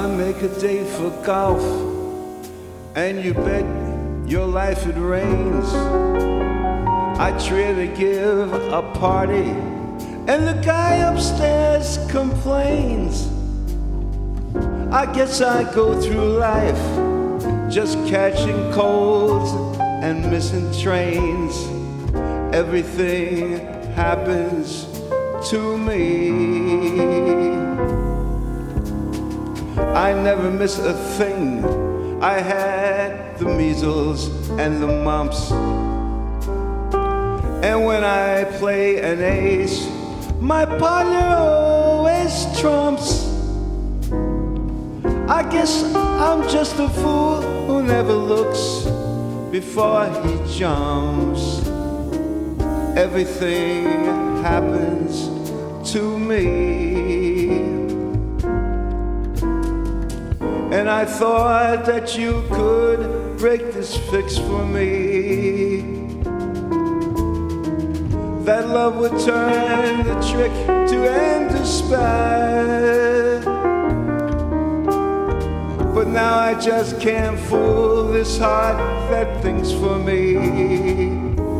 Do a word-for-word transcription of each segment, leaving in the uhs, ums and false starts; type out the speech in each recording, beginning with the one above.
I make a date for golf, and you bet your life it rains. I try to give a party, and the guy upstairs complains. I guess I go through life just catching colds and missing trains. Everything happens to me. I never miss a thing. I had the measles and the mumps, and when I play an ace, my partner always trumps. I guess I'm just a fool who never looks before he jumps. Everything happens to me. And I thought that you could break this fix for me, that love would turn the trick to end despair. But now I just can't fool this heart that thinks for me.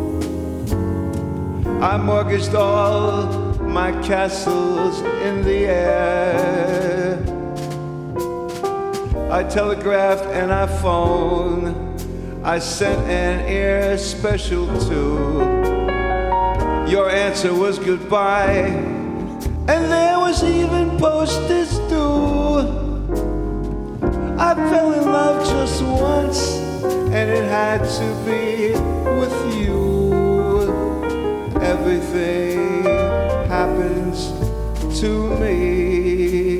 I mortgaged all my castles in the air. I telegraphed and I phoned. I sent an air special too. Your answer was goodbye, and there was even postage due. I fell in love just once, and it had to be with you. Everything happens to me.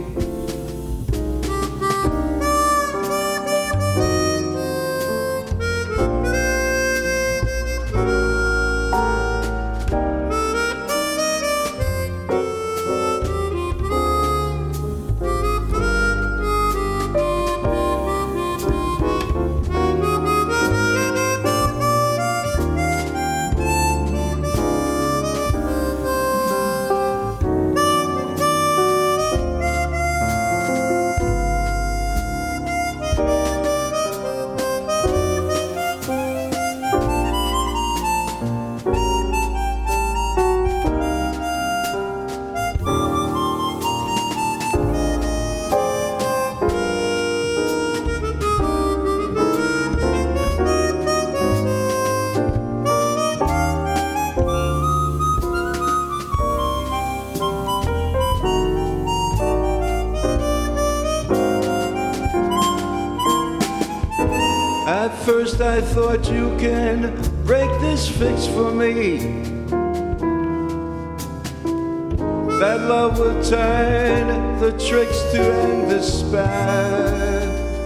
At first I thought you can break this fix for me, that love will turn the tricks to end despair.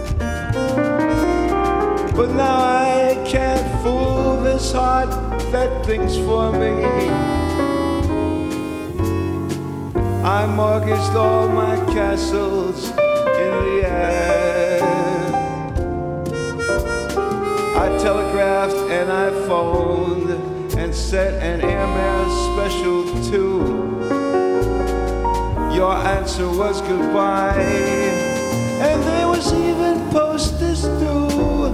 But now I can't fool this heart that thinks for me. I mortgaged all my castles in the air. I telegraphed and I phoned and sent an airmail special too. Your answer was goodbye, and there was even postage due.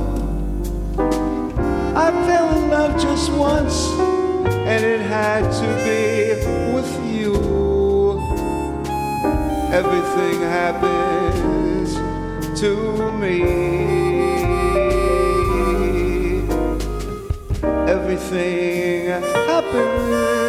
I fell in love just once, and it had to be with you. Everything happens to me. Everything happens